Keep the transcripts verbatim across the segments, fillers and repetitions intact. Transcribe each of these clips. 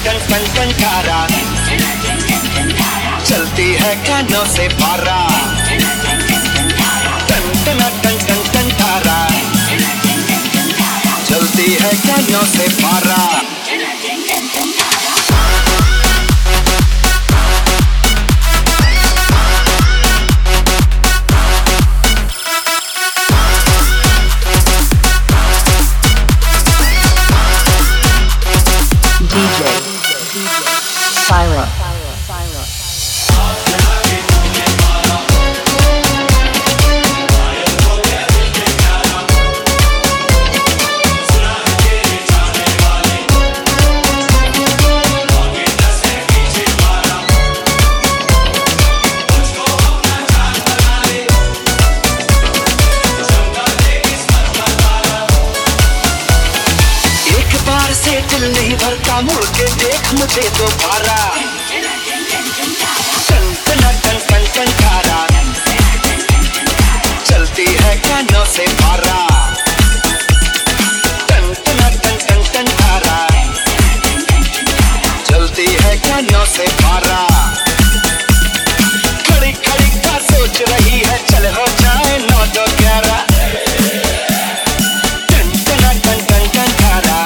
Ton टन टन तारा, चलती है कानों से पारा। टन टन टन टन टन तारा, चलती है कानों से पारा। D J Syra. से दिल नहीं भरता, मुड़ के देख मुझे दोबारा। टन टन टन टन टन तारा, चलती है कानों से पारा। टन टन टन टन टन तारा, चलती है कानों से पारा। खड़ी खड़ी क्या सोच रही है, चल हो जाए नौ दो ग्यारह। टन टन टन टन टन तारा,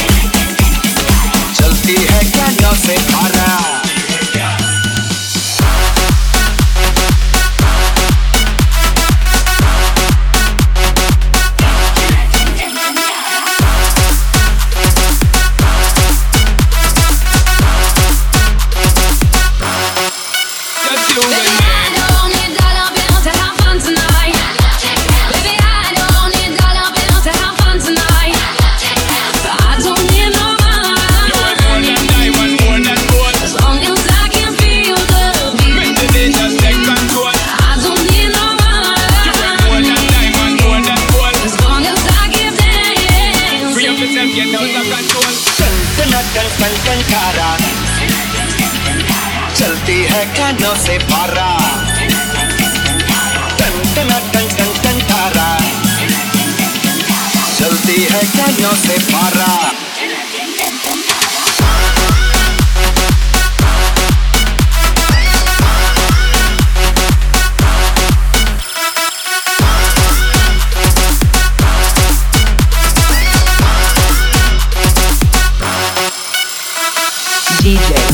चलती है कानों से पारा। टन टन टन तारा, चलती है कानों से पारा। टन टन टन टन टन तारा, चलती है कानों से पारा। D J